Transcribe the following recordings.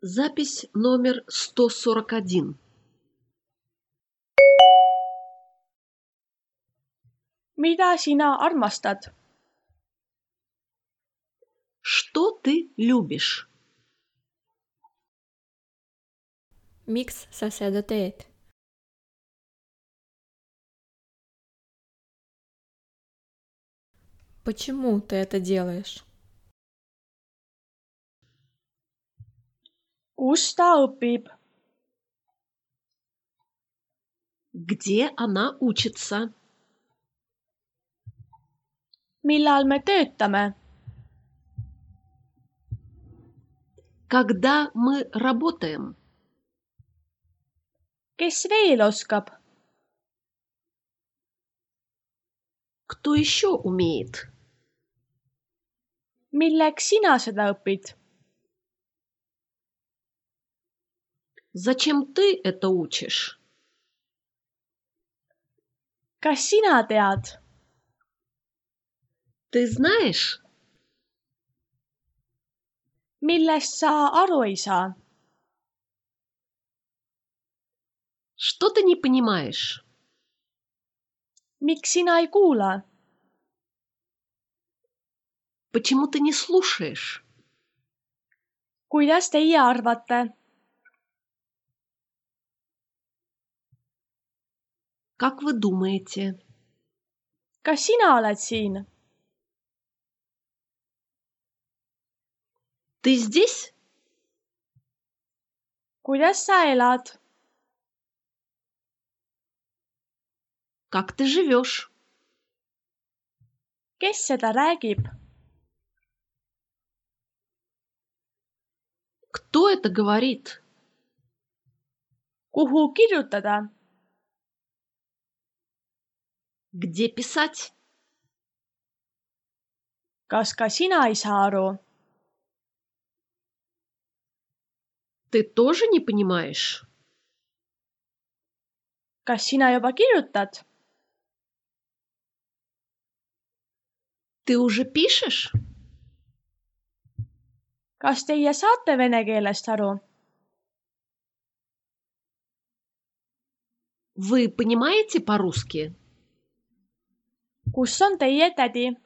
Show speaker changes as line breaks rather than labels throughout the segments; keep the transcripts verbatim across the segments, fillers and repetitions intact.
Запись номер сто сорок один.
Mida sina armastad?
Что ты любишь?
Miks sa seda teed? Почему ты это делаешь?
Kus ta õpib?
Где она учится?
Millal me töötame?
Когда мы работаем?
Kes veel oskab?
Кто еще умеет?
Milleks sina seda õpid?
Зачем ты это учишь?
Kas sina tead?
Ты знаешь?
Millest sa aru ei saa?
Что ты не понимаешь?
Miks sina ei kuula?
Почему ты не слушаешь?
Kuidas teie arvate?
Как вы думаете?
Kas sina oled siin?
Ты здесь?
Kuidas sa elad?
Как ты живешь?
Kes seda räägib?
Кто это говорит?
Kuhu kirjutada?
Где писать?
Kas ka sina ei saa aru?
Ты тоже не понимаешь?
Kas sina juba kirjutad?
Ты уже пишешь?
Kas teie saate vene keelest aru?
Вы понимаете по-русски?
Kus on teie tädi?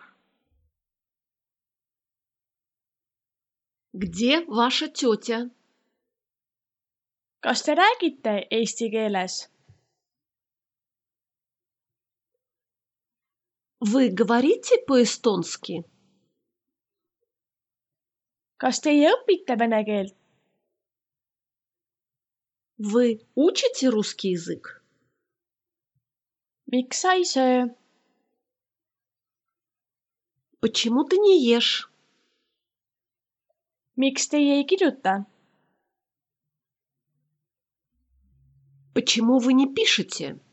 Где ваша тетя?
Kas te räägite eesti keeles?
Вы говорите по-эстонски?
Kas teie õpite vene keelt?
Вы учите русский язык?
Miks sa ei söö?
Почему ты не ешь?
Miks teie ei kirjuta?
Почему вы не пишете?